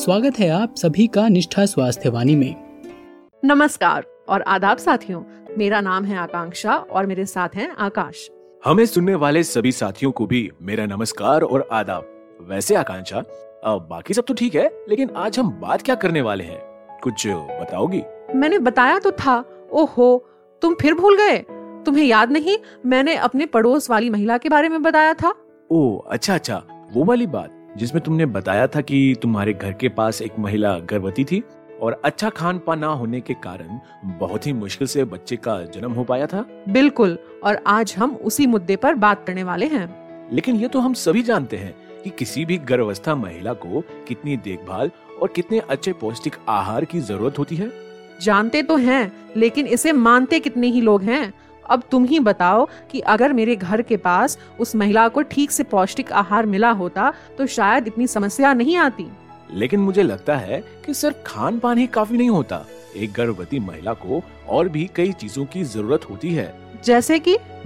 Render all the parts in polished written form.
स्वागत है आप सभी का निष्ठा स्वास्थ्य वाणी में। नमस्कार और आदाब साथियों, मेरा नाम है आकांक्षा और मेरे साथ हैं आकाश। हमें सुनने वाले सभी साथियों को भी मेरा नमस्कार और आदाब। वैसे आकांक्षा, बाकी सब तो ठीक है, लेकिन आज हम बात क्या करने वाले हैं, कुछ बताओगी? मैंने बताया तो था। ओहो, तुम फिर भूल गए? तुम्हें याद नहीं, मैंने अपने पड़ोस वाली महिला के बारे में बताया था। ओह अच्छा, वो वाली बात जिसमें तुमने बताया था कि तुम्हारे घर के पास एक महिला गर्भवती थी और अच्छा खान पान ना होने के कारण बहुत ही मुश्किल से बच्चे का जन्म हो पाया था। बिल्कुल, और आज हम उसी मुद्दे पर बात करने वाले हैं। लेकिन ये तो हम सभी जानते हैं कि किसी भी गर्भावस्था महिला को कितनी देखभाल और कितने अच्छे पौष्टिक आहार की जरूरत होती है। जानते तो हैं, लेकिन इसे मानते कितने ही लोग हैं। अब तुम ही बताओ कि अगर मेरे घर के पास उस महिला को ठीक से पौष्टिक आहार मिला होता तो शायद इतनी समस्या नहीं आती। लेकिन मुझे लगता है कि सिर्फ खान पान ही काफी नहीं होता। एक गर्भवती महिला को और भी कई चीजों की जरूरत होती है। जैसे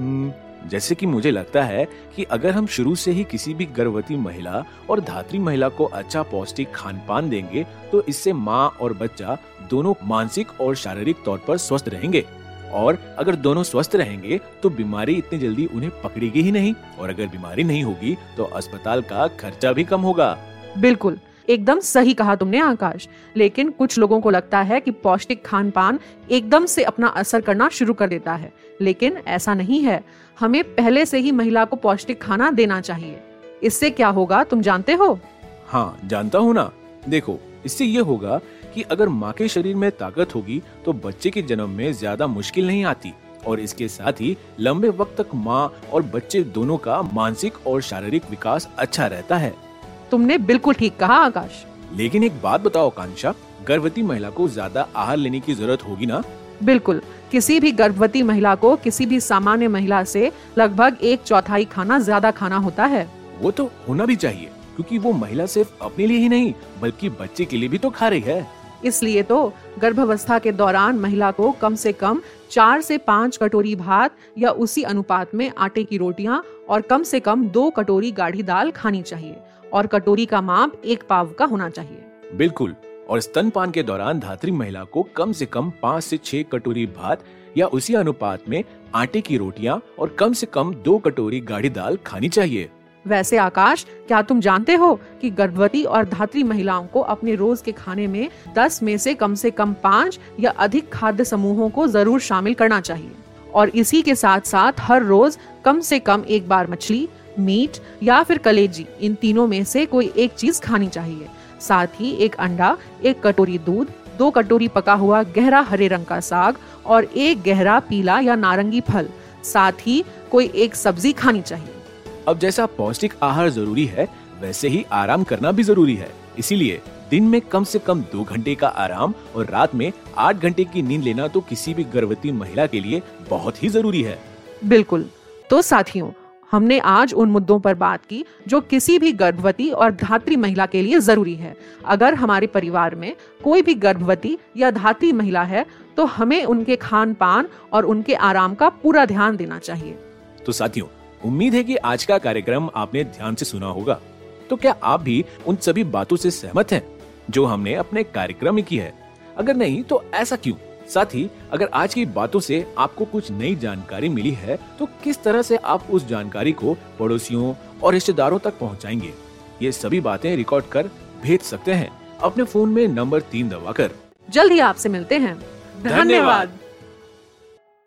कि मुझे लगता है कि अगर हम शुरू से ही किसी भी गर्भवती महिला और धात्री महिला को अच्छा पौष्टिक खान पान देंगे तो इससे माँ और बच्चा दोनों मानसिक और शारीरिक तौर पर स्वस्थ रहेंगे। और अगर दोनों स्वस्थ रहेंगे तो बीमारी इतनी जल्दी उन्हें पकड़ेगी ही नहीं, और अगर बीमारी नहीं होगी तो अस्पताल का खर्चा भी कम होगा। बिल्कुल, एकदम सही कहा तुमने आकाश। लेकिन कुछ लोगों को लगता है कि पौष्टिक खान पान एकदम से अपना असर करना शुरू कर देता है, लेकिन ऐसा नहीं है। हमें पहले से ही महिला को पौष्टिक खाना देना चाहिए। इससे क्या होगा तुम जानते हो? हाँ, जानता हूँ ना। देखो, इससे ये होगा कि अगर माँ के शरीर में ताकत होगी तो बच्चे के जन्म में ज्यादा मुश्किल नहीं आती, और इसके साथ ही लंबे वक्त तक माँ और बच्चे दोनों का मानसिक और शारीरिक विकास अच्छा रहता है। तुमने बिल्कुल ठीक कहा आकाश। लेकिन एक बात बताओ आकांक्षा, गर्भवती महिला को ज्यादा आहार लेने की जरूरत होगी ना? बिल्कुल, किसी भी गर्भवती महिला को किसी भी सामान्य महिला से लगभग 1/4 खाना ज्यादा खाना होता है। वो तो होना भी चाहिए, क्योंकि वो महिला सिर्फ अपने लिए ही नहीं बल्कि बच्चे के लिए भी तो खा रही है। इसलिए तो गर्भावस्था के दौरान महिला को कम से कम 4 से 5 कटोरी भात या उसी अनुपात में आटे की रोटियां और कम से कम 2 कटोरी गाढ़ी दाल खानी चाहिए, और कटोरी का माप 1 पाव का होना चाहिए। बिल्कुल, और स्तनपान के दौरान धात्री महिला को कम से कम 5 से 6 कटोरी भात या उसी अनुपात में आटे की रोटियां और कम से कम 2 कटोरी गाढ़ी दाल खानी चाहिए। वैसे आकाश, क्या तुम जानते हो कि गर्भवती और धात्री महिलाओं को अपने रोज के खाने में 10 में से कम 5 या अधिक खाद्य समूहों को जरूर शामिल करना चाहिए, और इसी के साथ साथ हर रोज कम से कम 1 बार मछली, मीट या फिर कलेजी, इन तीनों में से कोई एक चीज खानी चाहिए। साथ ही 1 अंडा, 1 कटोरी दूध, 2 कटोरी पका हुआ गहरा हरे रंग का साग और 1 गहरा पीला या नारंगी फल, साथ ही कोई एक सब्जी खानी चाहिए। अब जैसा पौष्टिक आहार जरूरी है, वैसे ही आराम करना भी जरूरी है। इसीलिए दिन में कम से कम 2 घंटे का आराम और रात में 8 घंटे की नींद लेना तो किसी भी गर्भवती महिला के लिए बहुत ही जरूरी है। बिल्कुल, तो साथियों, हमने आज उन मुद्दों पर बात की जो किसी भी गर्भवती और धात्री महिला के लिए जरूरी है। अगर हमारे परिवार में कोई भी गर्भवती या धात्री महिला है तो हमें उनके खान पान और उनके आराम का पूरा ध्यान देना चाहिए। तो साथियों, उम्मीद है कि आज का कार्यक्रम आपने ध्यान से सुना होगा। तो क्या आप भी उन सभी बातों से सहमत हैं जो हमने अपने कार्यक्रम में की है? अगर नहीं तो ऐसा क्यों? साथ ही अगर आज की बातों से आपको कुछ नई जानकारी मिली है तो किस तरह से आप उस जानकारी को पड़ोसियों और रिश्तेदारों तक पहुंचाएंगे? ये सभी बातें रिकॉर्ड कर भेज सकते हैं अपने फोन में नंबर 3 दबाकर। जल्द ही आपसे मिलते हैं। धन्यवाद।